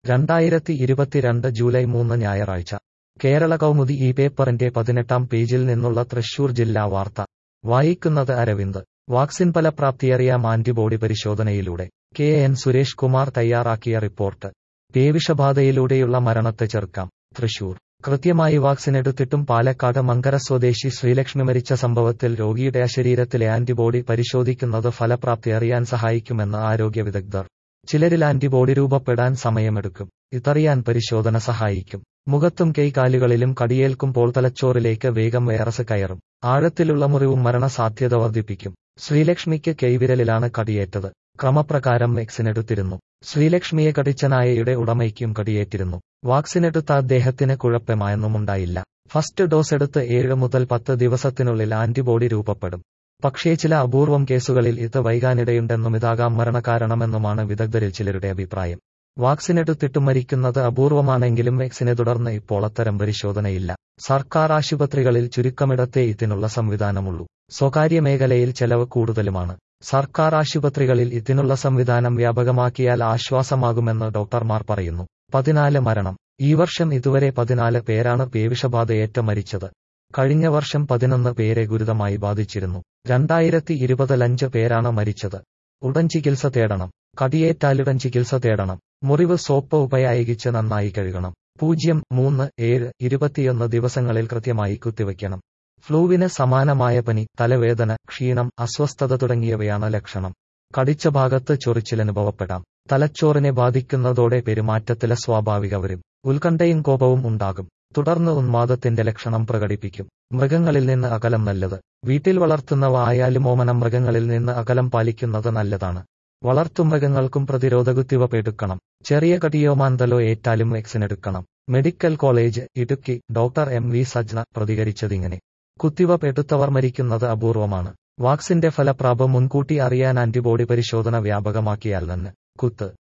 2022 July 3 ഞായറാഴ്ച കേരള കൗമുദി ഈ പേപ്പറിന്റെ 18-ാം പേജിൽ നിന്നുള്ള തൃശൂർ ജില്ലാ വാർത്ത വായിക്കുന്നത് അരവിന്ദ്. വാക്സിൻ ഫലപ്രാപ്തിയറിയാം ആന്റിബോഡി പരിശോധനയിലൂടെ. KN സുരേഷ് കുമാർ തയ്യാറാക്കിയ റിപ്പോർട്ട്. പേവിഷബാധയിലൂടെയുള്ള മരണത്തെ ചെറുക്കാം. തൃശൂർ. കൃത്യമായി വാക്സിനെടുത്തിട്ടും പാലക്കാട് മങ്കര സ്വദേശി ശ്രീലക്ഷ്മി മരിച്ച സംഭവത്തിൽ രോഗിയുടെ ശരീരത്തിലെ ആന്റിബോഡി പരിശോധിക്കുന്നത് ഫലപ്രാപ്തി അറിയാൻ സഹായിക്കുമെന്ന് ആരോഗ്യ വിദഗ്ധർ. ചിലരിൽ ആന്റിബോഡി രൂപപ്പെടാൻ സമയമെടുക്കും. ഇതറിയാൻ പരിശോധന സഹായിക്കും. മുഖത്തും കൈകാലുകളിലും കടിയേൽക്കുമ്പോൾ തലച്ചോറിലേക്ക് വേഗം വൈറസ് കയറും. ആഴത്തിലുള്ള മുറിവും മരണസാധ്യത വർദ്ധിപ്പിക്കും. ശ്രീലക്ഷ്മിക്ക് കൈവിരലിലാണ് കടിയേറ്റത്. ക്രമപ്രകാരം വാക്സിനെടുത്തിരുന്നു. ശ്രീലക്ഷ്മിയെ കടിച്ച നായയുടെ ഉടമയ്ക്കും കടിയേറ്റിരുന്നു. വാക്സിനെടുത്ത അദ്ദേഹത്തിന് കുഴപ്പമായൊന്നുമുണ്ടായില്ല. ഫസ്റ്റ് ഡോസ് എടുത്ത് 7 മുതൽ 10 ദിവസത്തിനുള്ളിൽ ആന്റിബോഡി രൂപപ്പെടും. പക്ഷേ ചില അപൂർവം കേസുകളിൽ ഇത് വൈകാനിടയുണ്ടെന്നും ഇതാകാം മരണകാരണമെന്നുമാണ് വിദഗ്ധരിൽ ചിലരുടെ അഭിപ്രായം. വാക്സിനെടുത്തിട്ടും മരിക്കുന്നത് അപൂർവമാണെങ്കിലും വാക്സിനെ തുടർന്ന് ഇപ്പോൾ അത്തരം പരിശോധനയില്ല. സർക്കാർ ആശുപത്രികളിൽ ചുരുക്കമിടത്തേ ഇതിനുള്ള സംവിധാനമുള്ളൂ. സ്വകാര്യ മേഖലയിൽ ചെലവ് കൂടുതലുമാണ്. സർക്കാർ ആശുപത്രികളിൽ ഇതിനുള്ള സംവിധാനം വ്യാപകമാക്കിയാൽ ആശ്വാസമാകുമെന്ന് ഡോക്ടർമാർ പറയുന്നു. 14 മരണം. ഈ വർഷം ഇതുവരെ 14 പേരാണ് പേവിഷബാധയേറ്റ് മരിച്ചത്. കഴിഞ്ഞ വർഷം 11 പേരെ ഗുരുതരമായി ബാധിച്ചിരുന്നു. 2020-ൽ 5 പേരാണ് മരിച്ചത്. ഉടൻ ചികിത്സ തേടണം. കടിയേറ്റാലുടൻ ചികിത്സ തേടണം. മുറിവ് സോപ്പ് ഉപയോഗിച്ച് നന്നായി കഴുകണം. 0, 3, 7, 21 ദിവസങ്ങളിൽ കൃത്യമായി കുത്തിവയ്ക്കണം. ഫ്ലൂവിന് സമാനമായ പനി, തലവേദന, ക്ഷീണം, അസ്വസ്ഥത തുടങ്ങിയവയാണ് ലക്ഷണം. കടിച്ച ഭാഗത്ത് ചൊറിച്ചിലനുഭവപ്പെടാം. തലച്ചോറിനെ ബാധിക്കുന്നതോടെ പെരുമാറ്റത്തിലെ സ്വാഭാവിക വരും. ഉത്കണ്ഠയും കോപവും ഉണ്ടാകും. തുടർന്ന് ഉന്മാദത്തിന്റെ ലക്ഷണം പ്രകടിപ്പിക്കും. മൃഗങ്ങളിൽ നിന്ന് അകലം നല്ലത്. വീട്ടിൽ വളർത്തുന്നവ ആയാലും ഓമന മൃഗങ്ങളിൽ നിന്ന് അകലം പാലിക്കുന്നത് നല്ലതാണ്. വളർത്തുമൃഗങ്ങൾക്കും പ്രതിരോധ കുത്തിവയ്പ് എടുക്കണം. ചെറിയ കടിയോ മാന്തലോ ഏറ്റാലും വാക്സിനെടുക്കണം. Medical college, Idukki. Doctor MV Sajna പ്രതികരിച്ചതിങ്ങനെ. കുത്തിവയ്പ് എടുത്തവർ മരിക്കുന്നത് അപൂർവമാണ്. വാക്സിന്റെ ഫലപ്രാപം മുൻകൂട്ടി അറിയാൻ ആന്റിബോഡി പരിശോധന വ്യാപകമാക്കിയാൽ തന്നെ.